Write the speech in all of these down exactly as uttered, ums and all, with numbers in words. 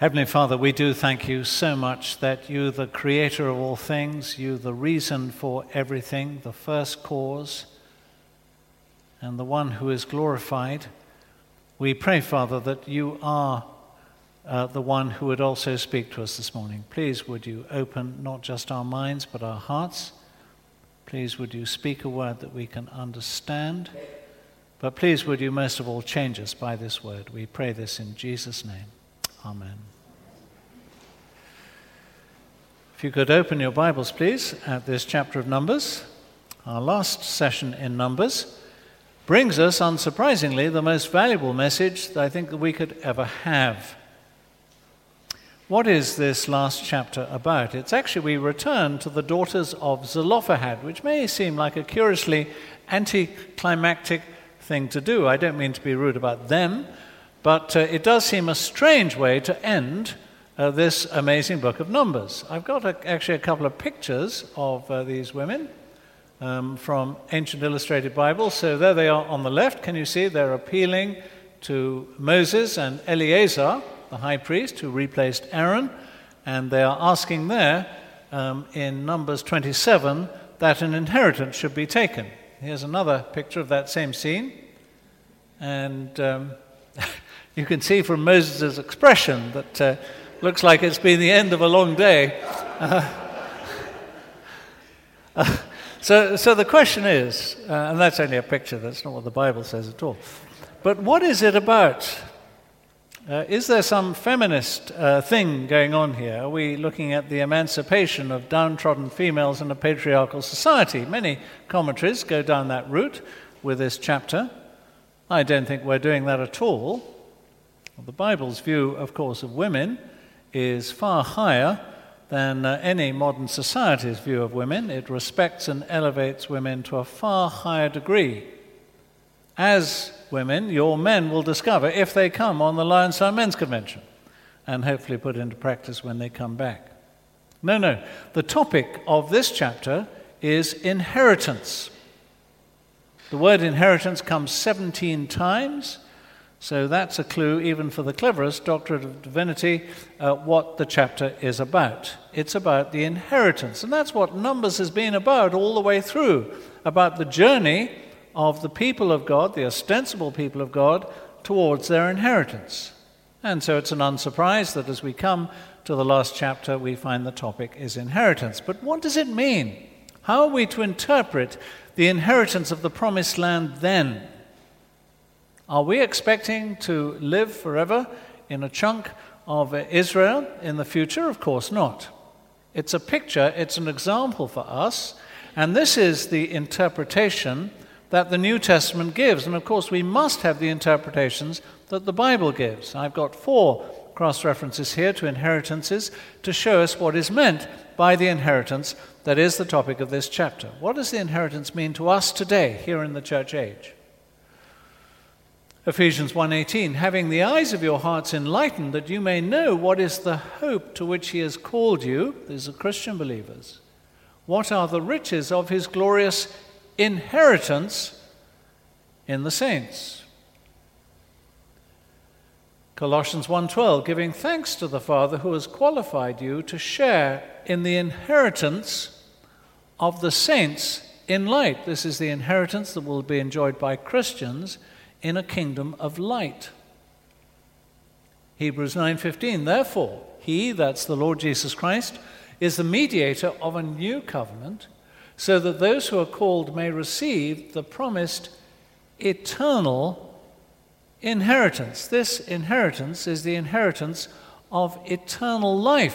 Heavenly Father, we do thank you so much that you, the creator of all things, you, the reason for everything, the first cause, and the one who is glorified. We pray, Father, that you are uh, the one who would also speak to us this morning. Please would you open not just our minds but our hearts. Please would you speak a word that we can understand. But please would you most of all change us by this word. We pray this in Jesus' name. Amen. If you could open your Bibles, please, at this chapter of Numbers. Our last session in Numbers brings us, unsurprisingly, the most valuable message that I think that we could ever have. What is this last chapter about? It's actually, we return to the daughters of Zelophehad, which may seem like a curiously anticlimactic thing to do. I don't mean to be rude about them, but uh, it does seem a strange way to end uh, this amazing book of Numbers. I've got a, actually a couple of pictures of uh, these women um, from Ancient Illustrated Bibles. So there they are on the left. Can you see? They're appealing to Moses and Eleazar, the high priest, who replaced Aaron. And they are asking there um, in Numbers twenty-seven that an inheritance should be taken. Here's another picture of that same scene. And um, you can see from Moses' expression that uh, looks like it's been the end of a long day. Uh, uh, so, so the question is, uh, and that's only a picture, that's not what the Bible says at all. But what is it about? Uh, is there some feminist uh, thing going on here? Are we looking at the emancipation of downtrodden females in a patriarchal society? Many commentaries go down that route with this chapter. I don't think we're doing that at all. The Bible's view, of course, of women is far higher than uh, any modern society's view of women. It respects and elevates women to a far higher degree. As women, your men will discover if they come on the Lionside Men's Convention and hopefully put into practice when they come back. No, no. The topic of this chapter is inheritance. The word inheritance comes seventeen times, so that's a clue even for the cleverest doctorate of divinity uh, what the chapter is about. It's about the inheritance, and that's what Numbers has been about all the way through, about the journey of the people of God, the ostensible people of God, towards their inheritance. And so it's an unsurprise that as we come to the last chapter, we find the topic is inheritance. But what does it mean? How are we to interpret the inheritance of the promised land then? Are we expecting to live forever in a chunk of Israel in the future? Of course not. It's a picture, it's an example for us, and this is the interpretation that the New Testament gives. And of course we must have the interpretations that the Bible gives. I've got four cross-references here to inheritances to show us what is meant by the inheritance that is the topic of this chapter. What does the inheritance mean to us today, here in the church age? Ephesians one eighteen, having the eyes of your hearts enlightened, that you may know what is the hope to which he has called you, these are Christian believers. What are the riches of his glorious inheritance in the saints? Colossians one twelve, giving thanks to the Father who has qualified you to share in the inheritance of the saints in light. This is the inheritance that will be enjoyed by Christians in a kingdom of light. Hebrews nine fifteen, therefore, he, that's the Lord Jesus Christ, is the mediator of a new covenant, so that those who are called may receive the promised eternal inheritance. This inheritance is the inheritance of eternal life.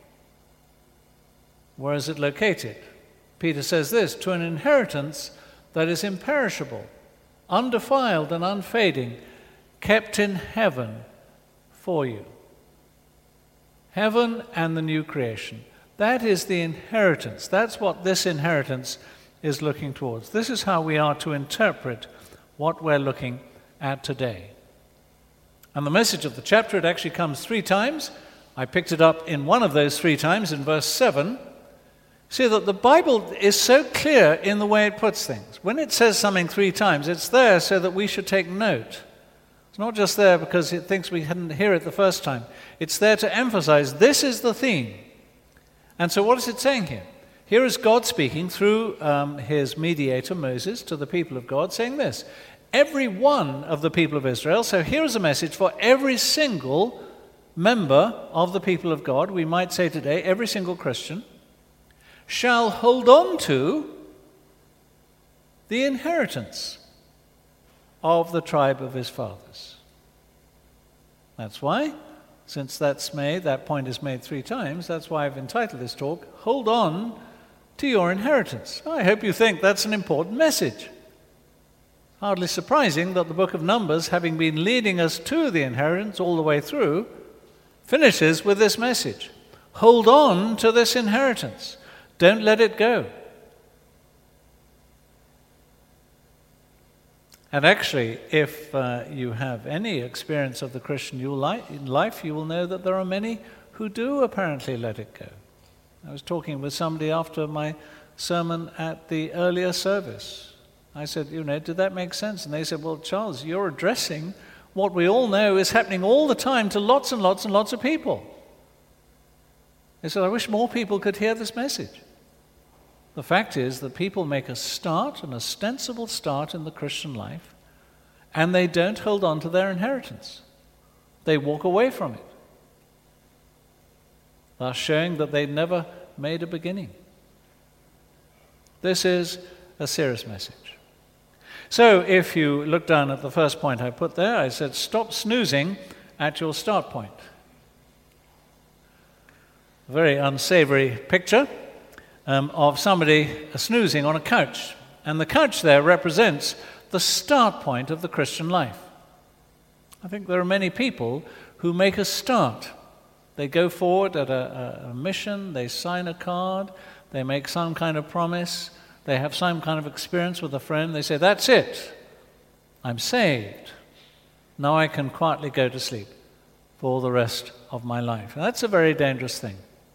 Where is it located? Peter says this, to an inheritance that is imperishable, undefiled and unfading, kept in heaven for you. Heaven and the new creation. That is the inheritance. That's what this inheritance is looking towards. This is how we are to interpret what we're looking at today. And the message of the chapter, it actually comes three times. I picked it up in one of those three times in verse seven. See that the Bible is so clear in the way it puts things. When it says something three times, it's there so that we should take note It's not just there because it thinks we hadn't hear it the first time. It's there to emphasize this is the theme. And so what is it saying here? Here is God speaking through um, his mediator, Moses, to the people of God, saying this. Every one of the people of Israel, so here is a message for every single member of the people of God, we might say today, every single Christian, shall hold on to the inheritance of the tribe of his fathers. That's why, since that's made, that point is made three times, that's why I've entitled this talk, Hold On to Your Inheritance. I hope you think that's an important message. Hardly surprising that the book of Numbers, having been leading us to the inheritance all the way through, finishes with this message. Hold on to this inheritance. Don't let it go. And actually, if uh, you have any experience of the Christian life, you will know that there are many who do apparently let it go. I was talking with somebody after my sermon at the earlier service. I said, you know, did that make sense? And they said, well, Charles, you're addressing what we all know is happening all the time to lots and lots and lots of people. They said, I wish more people could hear this message. The fact is that people make a start, an ostensible start in the Christian life, and they don't hold on to their inheritance. They walk away from it, thus showing that they never made a beginning. This is a serious message. So if you look down at the first point I put there, I said, stop snoozing at your start point. A very unsavory picture um, of somebody snoozing on a couch. And the couch there represents the start point of the Christian life. I think there are many people who make a start. They go forward at a, a, a mission, they sign a card, they make some kind of promise, they have some kind of experience with a friend, they say, that's it, I'm saved. Now I can quietly go to sleep for the rest of my life. And that's a very dangerous thing.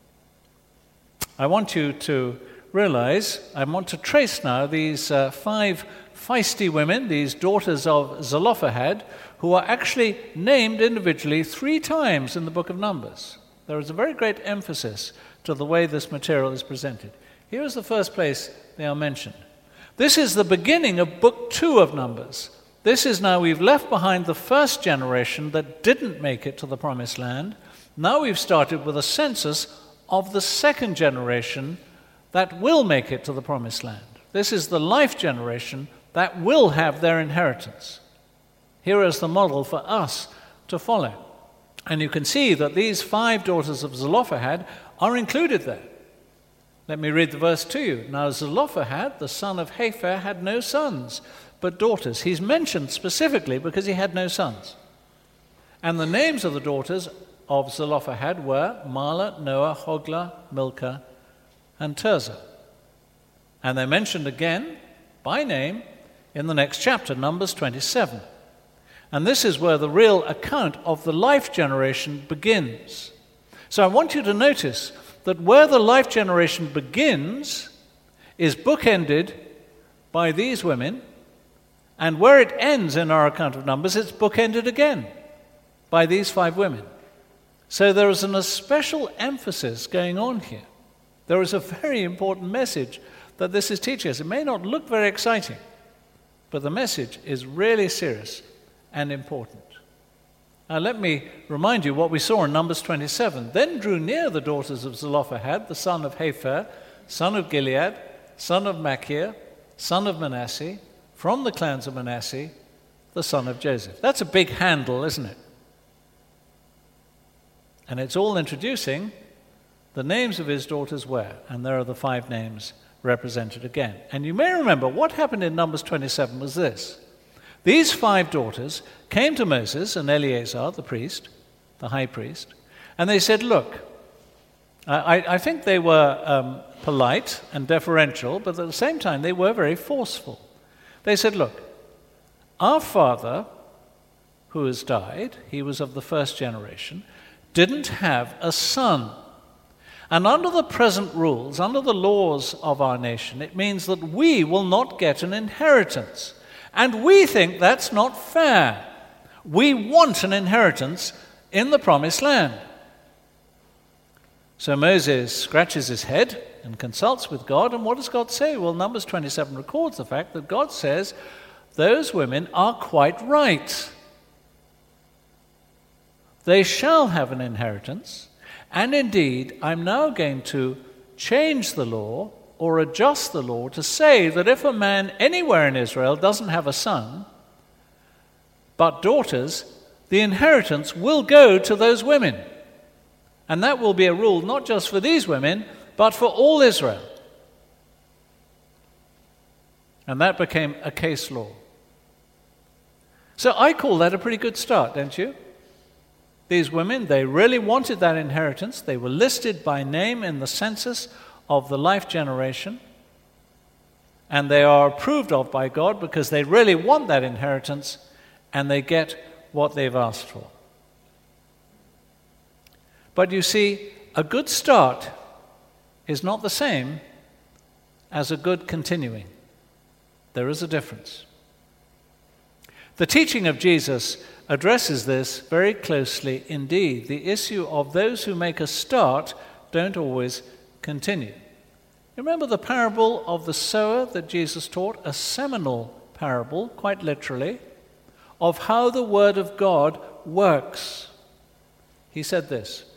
I want you to realize, I want to trace now these uh, five feisty women, these daughters of Zelophehad, who are actually named individually three times in the book of Numbers. There is a very great emphasis to the way this material is presented. Here is the first place they are mentioned. This is the beginning of book two of Numbers. This is now we've left behind the first generation that didn't make it to the promised land. Now we've started with a census of the second generation that will make it to the promised land. This is the life generation that will have their inheritance. Here is the model for us to follow. And you can see that these five daughters of Zelophehad are included there. Let me read the verse to you. Now Zelophehad, the son of Hepher, had no sons, but daughters. He's mentioned specifically because he had no sons. And the names of the daughters of Zelophehad were Mahlah, Noah, Hoglah, Milcah, and Tirzah. And they're mentioned again by name in the next chapter, Numbers twenty-seven. And this is where the real account of the life generation begins. So I want you to notice that where the life generation begins is bookended by these women, and where it ends in our account of Numbers, it's bookended again by these five women. So there is an, a special emphasis going on here. There is a very important message that this is teaching us. It may not look very exciting, but the message is really serious and important. Now let me remind you what we saw in Numbers twenty-seven. Then drew near the daughters of Zelophehad, the son of Hepher, son of Gilead, son of Machir, son of Manasseh, from the clans of Manasseh, the son of Joseph. That's a big handle, isn't it? And it's all introducing the names of his daughters were, and there are the five names represented again. And you may remember what happened in Numbers twenty-seven was this. These five daughters came to Moses and Eleazar, the priest, the high priest, and they said, look, I, I think they were um, polite and deferential, but at the same time they were very forceful. They said, look, our father, who has died, he was of the first generation, didn't have a son. And under the present rules, under the laws of our nation, it means that we will not get an inheritance. And we think that's not fair. We want an inheritance in the promised land. So Moses scratches his head and consults with God, and what does God say? Well, Numbers twenty-seven records the fact that God says those women are quite right. They shall have an inheritance, and indeed, I'm now going to change the law or adjust the law to say that if a man anywhere in Israel doesn't have a son, but daughters, the inheritance will go to those women. And that will be a rule not just for these women, but for all Israel. And that became a case law. So I call that a pretty good start, don't you? These women, they really wanted that inheritance. They were listed by name in the census of the life generation. And they are approved of by God because they really want that inheritance, and they get what they've asked for. But you see, a good start is not the same as a good continuing. There is a difference. The teaching of Jesus addresses this very closely indeed. The issue of those who make a start don't always continue. Remember the parable of the sower that Jesus taught, a seminal parable, quite literally, of how the word of God works. He said this.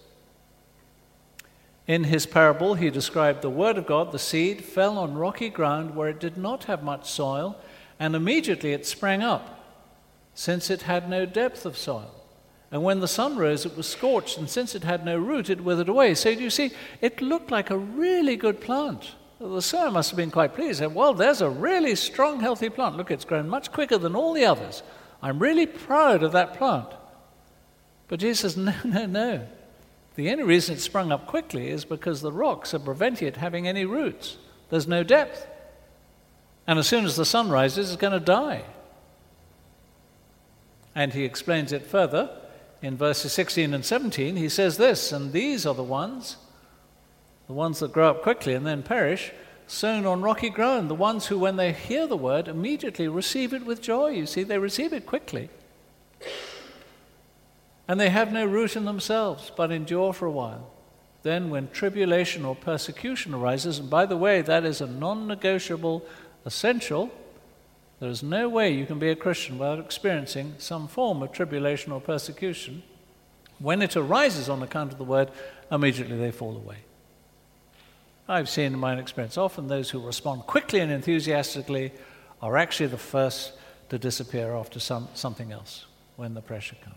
In his parable, he described the word of God, the seed, fell on rocky ground where it did not have much soil, and immediately it sprang up, since it had no depth of soil. And when the sun rose, it was scorched, and since it had no root, it withered away. So you see, it looked like a really good plant. The sower must have been quite pleased. And, well, there's a really strong, healthy plant. Look, it's grown much quicker than all the others. I'm really proud of that plant. But Jesus says, no, no, no. The only reason it sprung up quickly is because the rocks are preventing it having any roots. There's no depth. And as soon as the sun rises, it's going to die. And he explains it further in verses sixteen and seventeen. He says this, and these are the ones, the ones that grow up quickly and then perish, sown on rocky ground, the ones who, when they hear the word, immediately receive it with joy. You see, they receive it quickly. And they have no root in themselves, but endure for a while. Then when tribulation or persecution arises, and by the way, that is a non-negotiable essential, there is no way you can be a Christian without experiencing some form of tribulation or persecution. When it arises on account of the word, immediately they fall away. I've seen in my own experience, often those who respond quickly and enthusiastically are actually the first to disappear after some, something else when the pressure comes.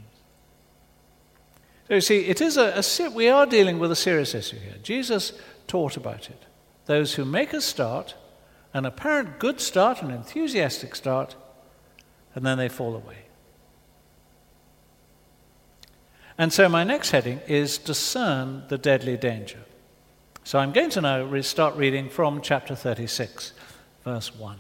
So you see, it is a, a we are dealing with a serious issue here. Jesus taught about it. Those who make a start, an apparent good start, an enthusiastic start, and then they fall away. And so my next heading is discern the deadly danger. So I'm going to now re- start reading from chapter thirty-six, verse one.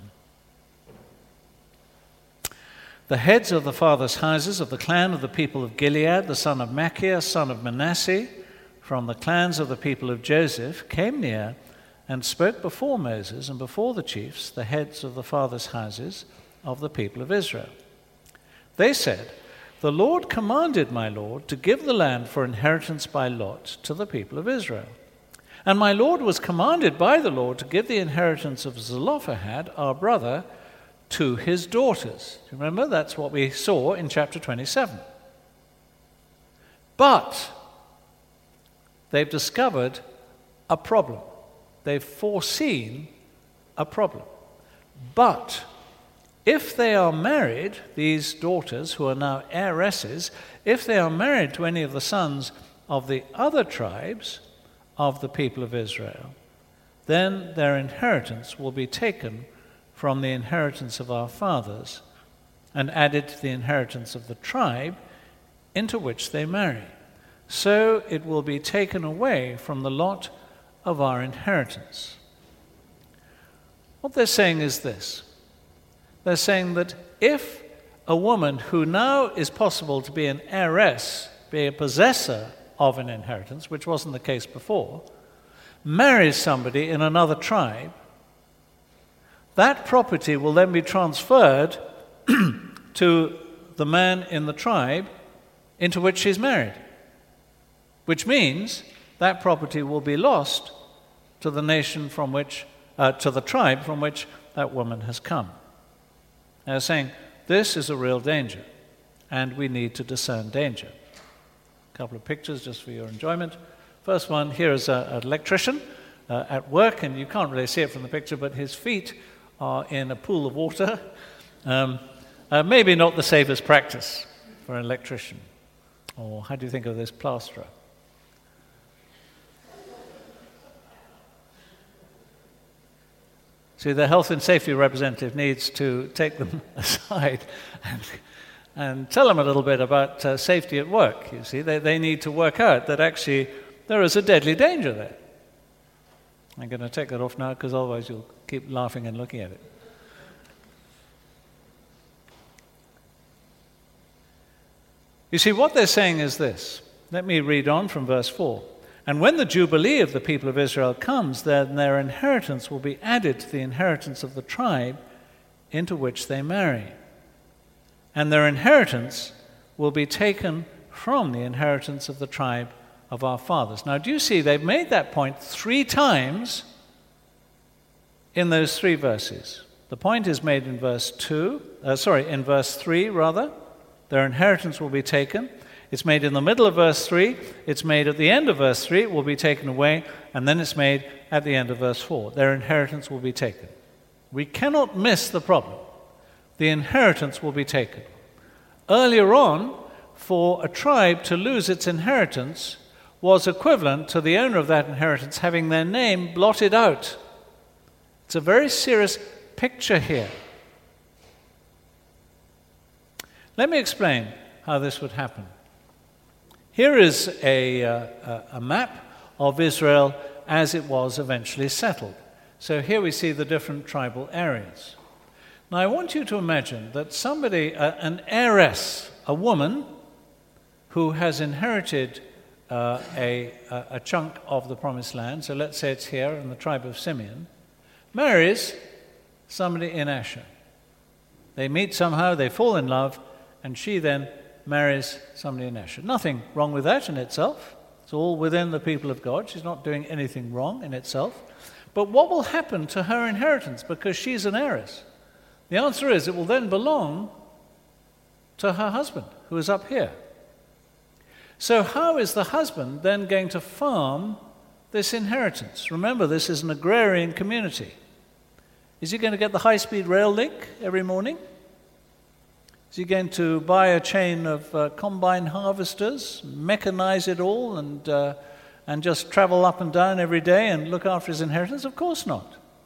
The heads of the fathers' houses of the clan of the people of Gilead, the son of Machir, son of Manasseh, from the clans of the people of Joseph, came near and spoke before Moses and before the chiefs, the heads of the fathers' houses of the people of Israel. They said, "The Lord commanded my Lord to give the land for inheritance by lot to the people of Israel. And my Lord was commanded by the Lord to give the inheritance of Zelophehad, our brother, to his daughters." Remember, that's what we saw in chapter twenty-seven. But they've discovered a problem. They've foreseen a problem. But if they are married, these daughters who are now heiresses, if they are married to any of the sons of the other tribes of the people of Israel, then their inheritance will be taken from the inheritance of our fathers and added to the inheritance of the tribe into which they marry. So it will be taken away from the lot of our inheritance. What they're saying is this. They're saying that if a woman who now is possible to be an heiress, be a possessor of an inheritance, which wasn't the case before, marries somebody in another tribe, that property will then be transferred to the man in the tribe into which she's married, which means that property will be lost to the nation from which, uh, to the tribe from which that woman has come. They're saying this is a real danger, and we need to discern danger. A couple of pictures just for your enjoyment. First one, here is a, an electrician uh, at work, and you can't really see it from the picture, but his feet are in a pool of water. Um, uh, maybe not the safest practice for an electrician. Or how do you think of this plasterer? See, the health and safety representative needs to take them aside and, and tell them a little bit about uh, safety at work. You see, they, they need to work out that actually there is a deadly danger there. I'm going to take that off now because otherwise you'll keep laughing and looking at it. You see, what they're saying is this. Let me read on from verse four. And when the Jubilee of the people of Israel comes, then their inheritance will be added to the inheritance of the tribe into which they marry. And their inheritance will be taken from the inheritance of the tribe of our fathers. Now, do you see, they've made that point three times in those three verses. The point is made in verse two, uh, sorry, in verse three, rather. Their inheritance will be taken. It's made in the middle of verse three. It's made at the end of verse three. It will be taken away. And then it's made at the end of verse four. Their inheritance will be taken. We cannot miss the problem. The inheritance will be taken. Earlier on, for a tribe to lose its inheritance was equivalent to the owner of that inheritance having their name blotted out. It's a very serious picture here. Let me explain how this would happen. Here is a, uh, a map of Israel as it was eventually settled. So here we see the different tribal areas. Now I want you to imagine that somebody, uh, an heiress, a woman who has inherited uh, a, a chunk of the promised land, so let's say it's here in the tribe of Simeon, marries somebody in Asher. They meet somehow, they fall in love, and she then marries somebody in Asher. Nothing wrong with that in itself. It's all within the people of God. She's not doing anything wrong in itself. But what will happen to her inheritance because she's an heiress? The answer is it will then belong to her husband, who is up here. So how is the husband then going to farm this inheritance? Remember, this is an agrarian community. Is he going to get the high-speed rail link every morning? Is he going to buy a chain of uh, combine harvesters, mechanize it all, and uh, and just travel up and down every day and look after his inheritance? Of course not.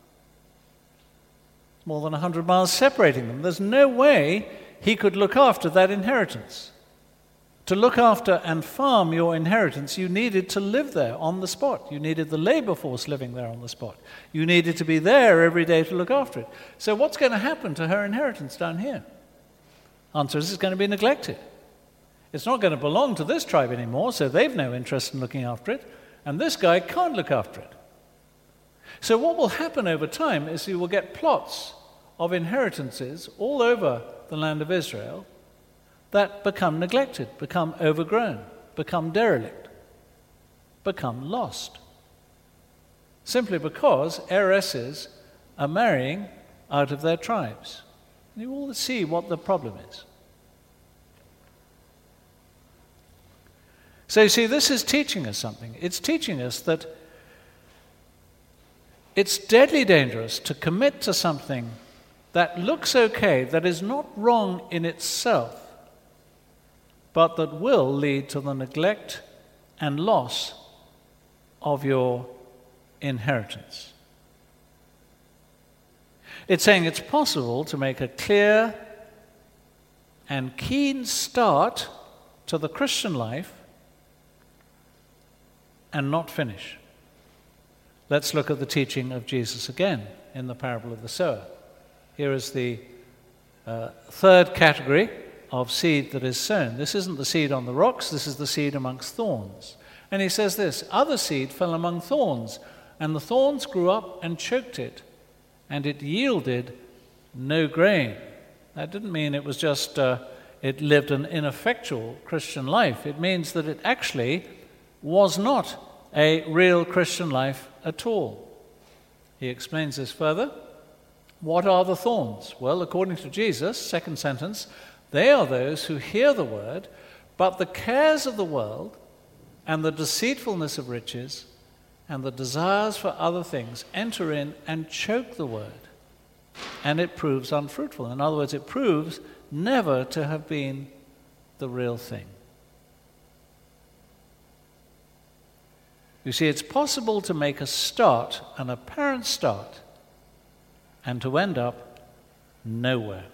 It's more than one hundred miles separating them. There's no way he could look after that inheritance. To look after and farm your inheritance, you needed to live there on the spot. You needed the labor force living there on the spot. You needed to be there every day to look after it. So what's going to happen to her inheritance down here? Answer is it's going to be neglected. It's not going to belong to this tribe anymore, so they've no interest in looking after it, and this guy can't look after it. So what will happen over time is you will get plots of inheritances all over the land of Israel that become neglected, become overgrown, become derelict, become lost. Simply because heiresses are marrying out of their tribes. You all see what the problem is. So you see, this is teaching us something. It's teaching us that it's deadly dangerous to commit to something that looks okay, that is not wrong in itself, but that will lead to the neglect and loss of your inheritance. It's saying it's possible to make a clear and keen start to the Christian life and not finish. Let's look at the teaching of Jesus again in the parable of the sower. Here is the uh, third category of seed that is sown. This isn't the seed on the rocks, this is the seed amongst thorns. And he says this, other seed fell among thorns, and the thorns grew up and choked it, and it yielded no grain. That didn't mean it was just uh, it lived an ineffectual Christian life. It means that it actually was not a real Christian life at all. He explains this further. What are the thorns? Well, according to Jesus, second sentence, they are those who hear the word, but the cares of the world and the deceitfulness of riches and the desires for other things enter in and choke the word, and it proves unfruitful. In other words, it proves never to have been the real thing. You see, it's possible to make a start, an apparent start, and to end up nowhere.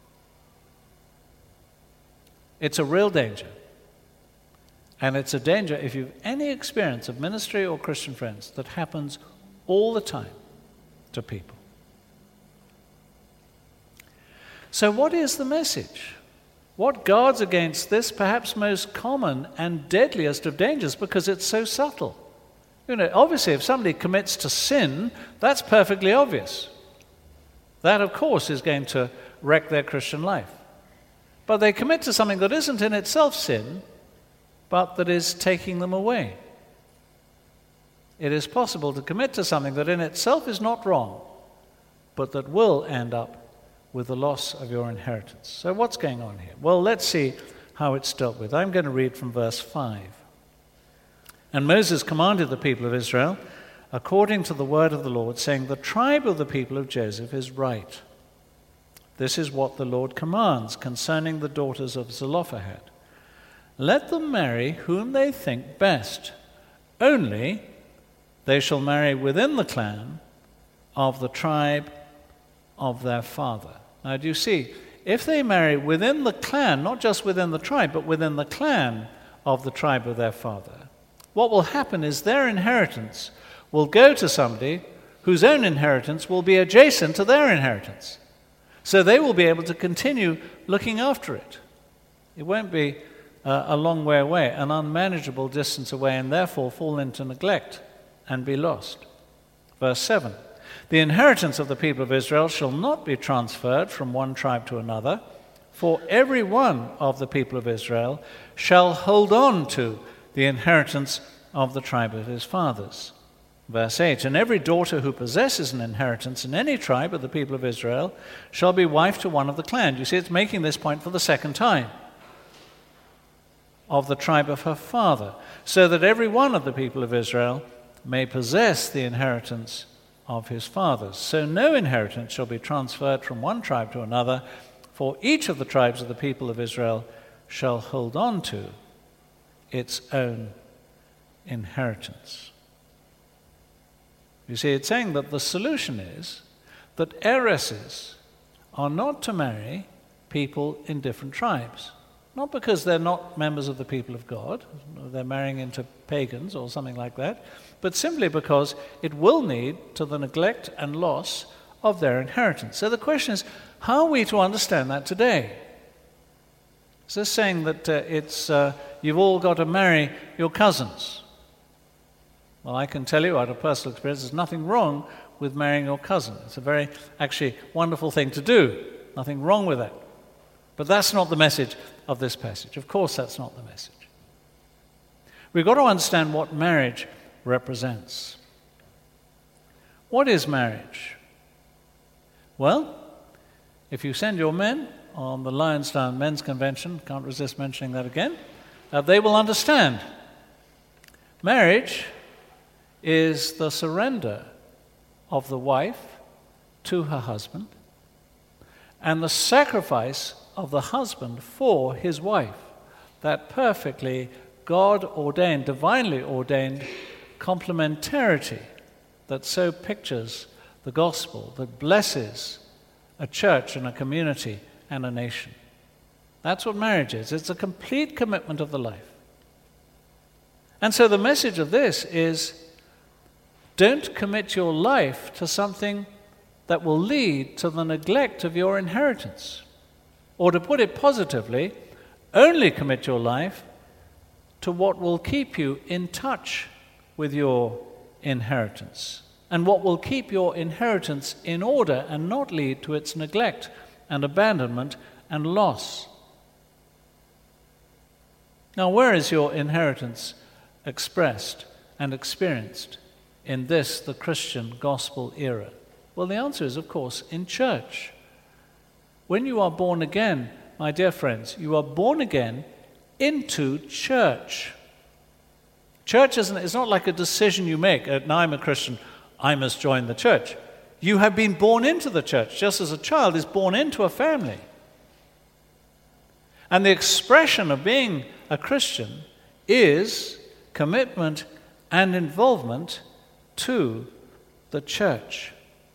It's a real danger. And it's a danger, if you've any experience of ministry or Christian friends, that happens all the time to people. So what is the message? What guards against this perhaps most common and deadliest of dangers, because it's so subtle? You know, obviously, if somebody commits to sin, that's perfectly obvious. That, of course, is going to wreck their Christian life. But they commit to something that isn't in itself sin, but that is taking them away. It is possible to commit to something that in itself is not wrong, but that will end up with the loss of your inheritance. So what's going on here? Well, let's see how it's dealt with. I'm going to read from verse five. And Moses commanded the people of Israel, according to the word of the Lord, saying, the tribe of the people of Joseph is right. This is what the Lord commands concerning the daughters of Zelophehad. Let them marry whom they think best. Only they shall marry within the clan of the tribe of their father. Now, do you see? If they marry within the clan, not just within the tribe, but within the clan of the tribe of their father, what will happen is their inheritance will go to somebody whose own inheritance will be adjacent to their inheritance. So they will be able to continue looking after it. It won't be uh, a long way away, an unmanageable distance away, and therefore fall into neglect and be lost. Verse seven. The inheritance of the people of Israel shall not be transferred from one tribe to another, for every one of the people of Israel shall hold on to the inheritance of the tribe of his fathers. Verse eight, and every daughter who possesses an inheritance in any tribe of the people of Israel shall be wife to one of the clan. You see, it's making this point for the second time. Of the tribe of her father, so that every one of the people of Israel may possess the inheritance of his fathers. So no inheritance shall be transferred from one tribe to another, for each of the tribes of the people of Israel shall hold on to its own inheritance. You see, it's saying that the solution is that heiresses are not to marry people in different tribes. Not because they're not members of the people of God, they're marrying into pagans or something like that, but simply because it will lead to the neglect and loss of their inheritance. So the question is, how are we to understand that today? Is this saying that uh, it's uh, you've all got to marry your cousins? Well, I can tell you out of personal experience, there's nothing wrong with marrying your cousin. It's a very, actually, wonderful thing to do. Nothing wrong with that. But that's not the message of this passage. Of course, that's not the message. We've got to understand what marriage represents. What is marriage? Well, if you send your men on the Lionstown Men's Convention, can't resist mentioning that again, uh, they will understand. Marriage is the surrender of the wife to her husband and the sacrifice of the husband for his wife. That perfectly God-ordained, divinely ordained complementarity that so pictures the gospel, that blesses a church and a community and a nation. That's what marriage is. It's a complete commitment of the life. And so the message of this is, don't commit your life to something that will lead to the neglect of your inheritance. Or to put it positively, only commit your life to what will keep you in touch with your inheritance, and what will keep your inheritance in order and not lead to its neglect and abandonment and loss. Now, where is your inheritance expressed and experienced in this, the Christian gospel era? Well, the answer is, of course, in church. When you are born again, my dear friends, you are born again into church. Church isn't, it's not like a decision you make. Now I'm a Christian, I must join the church. You have been born into the church, just as a child is born into a family. And the expression of being a Christian is commitment and involvement to the church.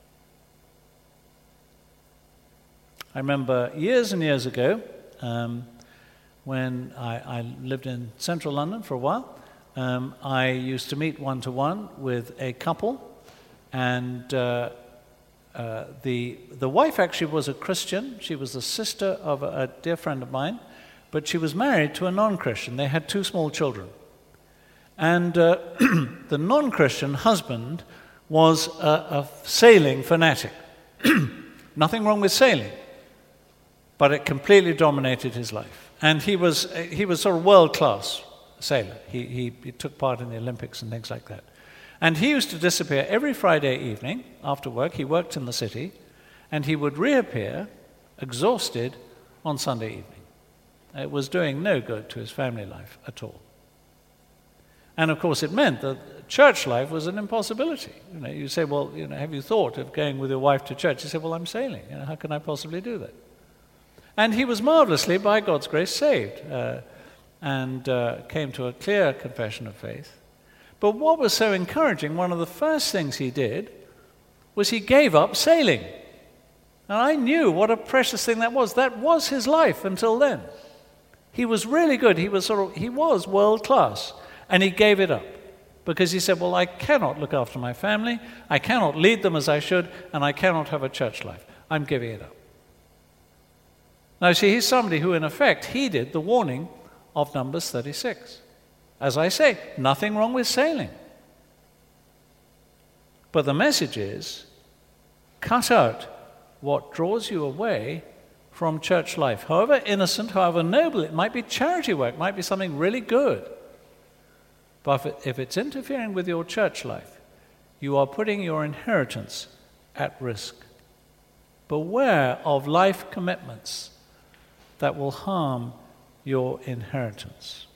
I remember years and years ago, um, when I, I lived in central London for a while, um, I used to meet one-to-one with a couple, and uh, uh, the the wife actually was a Christian. She was the sister of a, a dear friend of mine, but she was married to a non-Christian. They had two small children. And uh, the non-Christian husband was a, a sailing fanatic. Nothing wrong with sailing, but it completely dominated his life. And he was he was sort of world-class sailor. He, he he took part in the Olympics and things like that. And he used to disappear every Friday evening after work. He worked in the city, and he would reappear exhausted on Sunday evening. It was doing no good to his family life at all. And of course, it meant that church life was an impossibility. You know, you say, well, you know, have you thought of going with your wife to church? He said, well, I'm sailing. You know, how can I possibly do that? And he was marvelously, by God's grace, saved uh, and uh, came to a clear confession of faith. But what was so encouraging, one of the first things he did was he gave up sailing. And I knew what a precious thing that was. That was his life until then. He was really good. He was sort of, he was world class. And he gave it up because he said, well, I cannot look after my family, I cannot lead them as I should, and I cannot have a church life. I'm giving it up. Now, see, he's somebody who, in effect, heeded the warning of Numbers thirty-six. As I say, nothing wrong with sailing. But the message is, cut out what draws you away from church life. However innocent, however noble, it might be charity work, might be something really good. But if it's interfering with your church life, you are putting your inheritance at risk. Beware of life commitments that will harm your inheritance.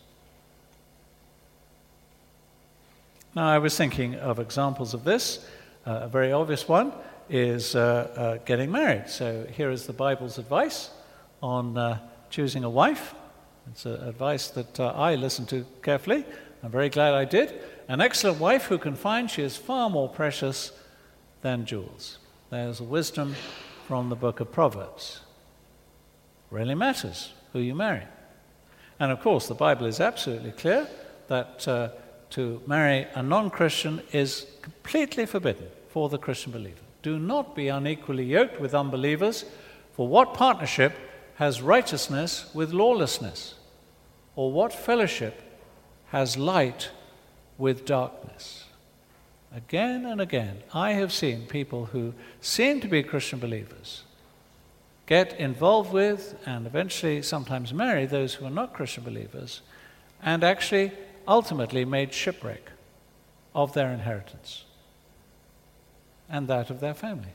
Now, I was thinking of examples of this. Uh, a very obvious one is uh, uh, getting married. So here is the Bible's advice on uh, choosing a wife. It's uh, advice that uh, I listened to carefully. I'm very glad I did. An excellent wife who can find she is far more precious than jewels. There's a wisdom from the book of Proverbs. Really matters who you marry. And of course, the Bible is absolutely clear that uh, to marry a non-Christian is completely forbidden for the Christian believer. Do not be unequally yoked with unbelievers, for what partnership has righteousness with lawlessness? Or what fellowship has light with darkness? Again and again, I have seen people who seem to be Christian believers get involved with and eventually sometimes marry those who are not Christian believers, and actually ultimately made shipwreck of their inheritance and that of their family.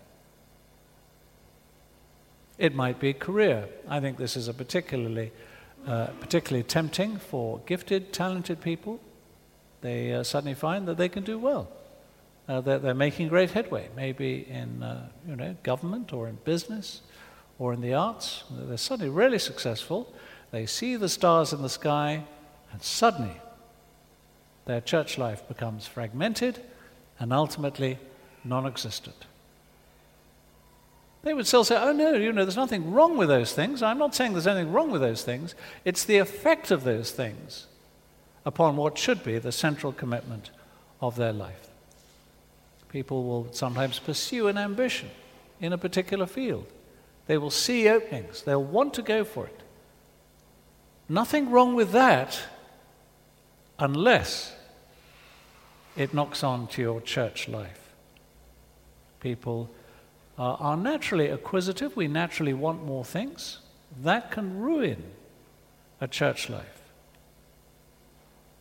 It might be career. I think this is a particularly uh, particularly tempting for gifted, talented people. They uh, suddenly find that they can do well. Uh, they're, they're making great headway, maybe in uh, you know government or in business or in the arts. They're suddenly really successful. They see the stars in the sky, and suddenly their church life becomes fragmented and ultimately non-existent. They would still say, oh no, you know, there's nothing wrong with those things. I'm not saying there's anything wrong with those things. It's the effect of those things upon what should be the central commitment of their life. People will sometimes pursue an ambition in a particular field. They will see openings. They'll want to go for it. Nothing wrong with that unless it knocks on to your church life. People uh, are naturally acquisitive. We naturally want more things. That can ruin a church life.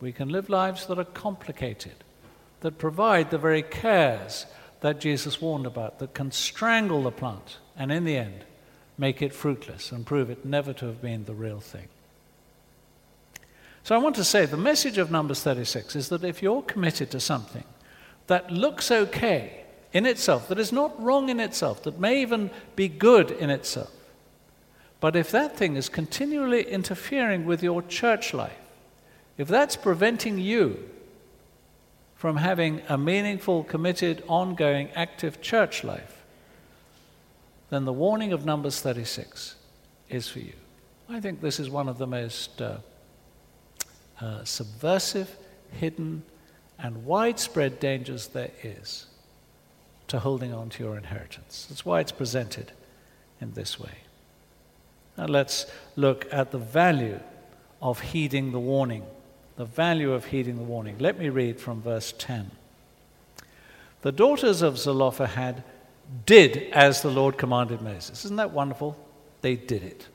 We can live lives that are complicated, that provide the very cares that Jesus warned about, that can strangle the plant and in the end make it fruitless and prove it never to have been the real thing. So I want to say the message of Numbers thirty-six is that if you're committed to something that looks okay in itself, that is not wrong in itself, that may even be good in itself, but if that thing is continually interfering with your church life, if that's preventing you from having a meaningful, committed, ongoing, active church life, then the warning of Numbers thirty-six is for you. I think this is one of the most uh, uh, subversive, hidden, and widespread dangers there is to holding on to your inheritance. That's why it's presented in this way. Now let's look at the value of heeding the warning. The value of heeding the warning. Let me read from verse ten. The daughters of Zelophehad did as the Lord commanded Moses. Isn't that wonderful? They did it.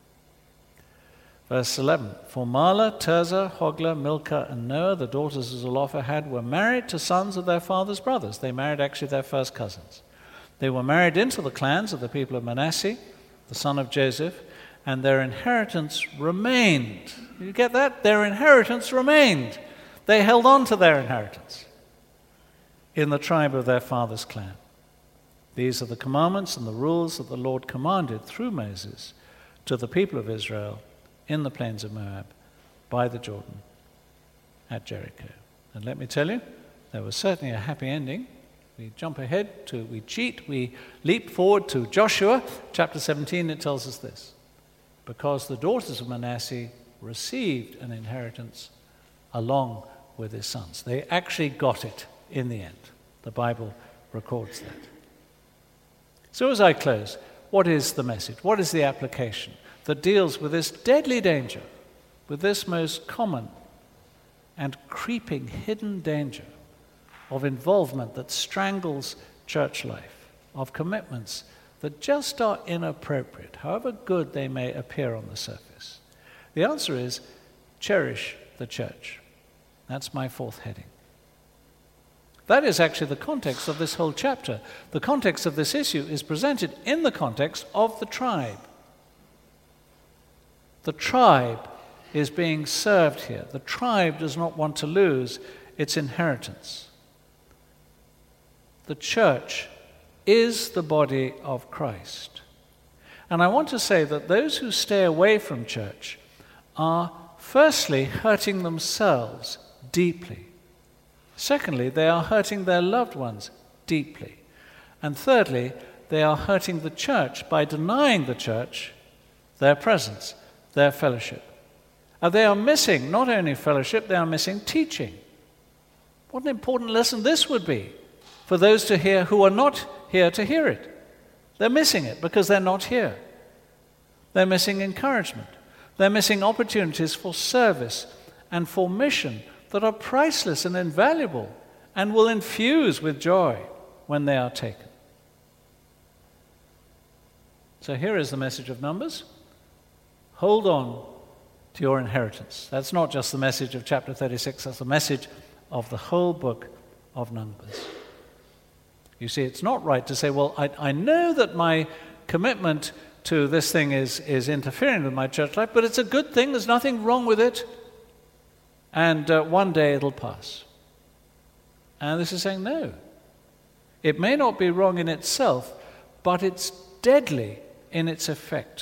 Verse eleven. For Mahlah, Tirzah, Hoglah, Milcah, and Noah, the daughters of Zelophehad, were married to sons of their father's brothers. They married actually their first cousins. They were married into the clans of the people of Manasseh, the son of Joseph, and their inheritance remained. You get that? Their inheritance remained. They held on to their inheritance in the tribe of their father's clan. These are the commandments and the rules that the Lord commanded through Moses to the people of Israel in the plains of Moab by the Jordan at Jericho. And let me tell you, there was certainly a happy ending. We jump ahead to, we cheat, we leap forward to Joshua, chapter seventeen. It tells us this. Because the daughters of Manasseh received an inheritance along with his sons. They actually got it in the end. The Bible records that. So as I close, what is the message? What is the application that deals with this deadly danger, with this most common and creeping hidden danger of involvement that strangles church life, of commitments that just are inappropriate, however good they may appear on the surface? The answer is cherish the church. That's my fourth heading. That is actually the context of this whole chapter. The context of this issue is presented in the context of the tribe. The tribe is being served here. The tribe does not want to lose its inheritance. The church is the body of Christ. And I want to say that those who stay away from church are firstly hurting themselves deeply. Secondly, they are hurting their loved ones deeply. And thirdly, they are hurting the church by denying the church their presence, their fellowship. And they are missing not only fellowship, they are missing teaching. What an important lesson this would be for those to hear who are not here to hear it. They're missing it because they're not here. They're missing encouragement. They're missing opportunities for service and for mission that are priceless and invaluable and will infuse with joy when they are taken. So here is the message of Numbers. Hold on to your inheritance. That's not just the message of chapter thirty-six, that's the message of the whole book of Numbers. You see, it's not right to say, well, I, I know that my commitment to this thing is, is interfering with my church life, but it's a good thing, there's nothing wrong with it, and uh, one day it'll pass. And this is saying, no. It may not be wrong in itself, but it's deadly in its effect.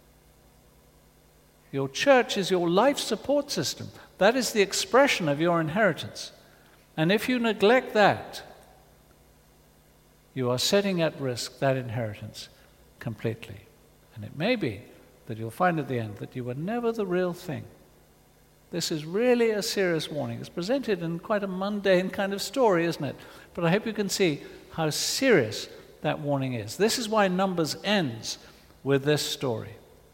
Your church is your life support system. That is the expression of your inheritance. And if you neglect that, you are setting at risk that inheritance completely. And it may be that you'll find at the end that you were never the real thing. This is really a serious warning. It's presented in quite a mundane kind of story, isn't it? But I hope you can see how serious that warning is. This is why Numbers ends with this story.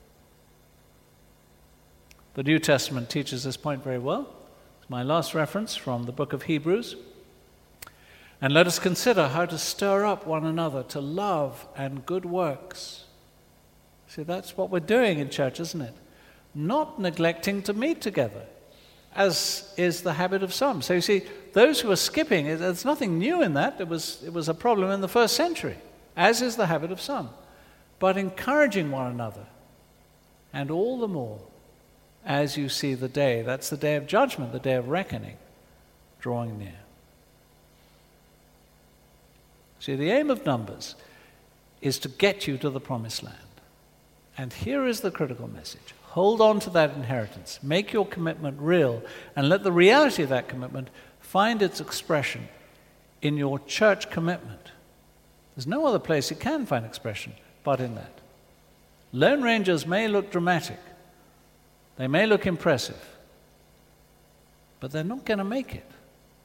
The New Testament teaches this point very well. It's my last reference from the book of Hebrews. And let us consider how to stir up one another to love and good works. See, that's what we're doing in church, isn't it? Not neglecting to meet together, as is the habit of some. So you see, those who are skipping, there's nothing new in that. It was, it was a problem in the first century, as is the habit of some. But encouraging one another, and all the more as you see the day, that's the day of judgment, the day of reckoning, drawing near. See, the aim of Numbers is to get you to the promised land. And here is the critical message. Hold on to that inheritance. Make your commitment real, and let the reality of that commitment find its expression in your church commitment. There's no other place it can find expression but in that. Lone Rangers may look dramatic. They may look impressive. But they're not going to make it.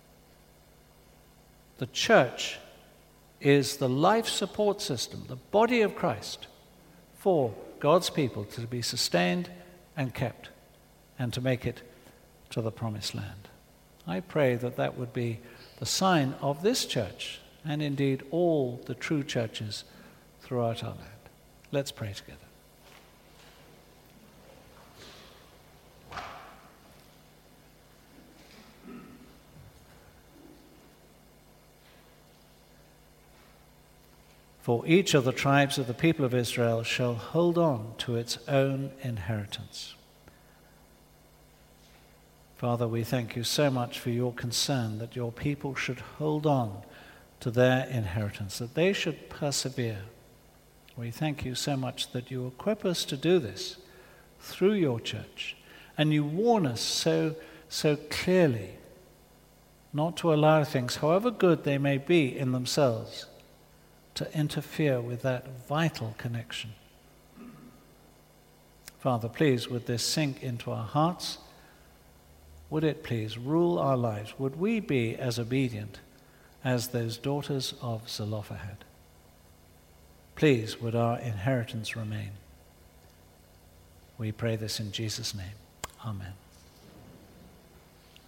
The church is the life support system, the body of Christ, for God's people to be sustained and kept and to make it to the promised land. I pray that that would be the sign of this church and indeed all the true churches throughout our land. Let's pray together. For each of the tribes of the people of Israel shall hold on to its own inheritance. Father, we thank you so much for your concern that your people should hold on to their inheritance, that they should persevere. We thank you so much that you equip us to do this through your church, and you warn us so, so clearly not to allow things, however good they may be in themselves, to interfere with that vital connection. Father, please, would this sink into our hearts? Would it please rule our lives? Would we be as obedient as those daughters of Zelophehad? Please, would our inheritance remain? We pray this in Jesus' name. Amen.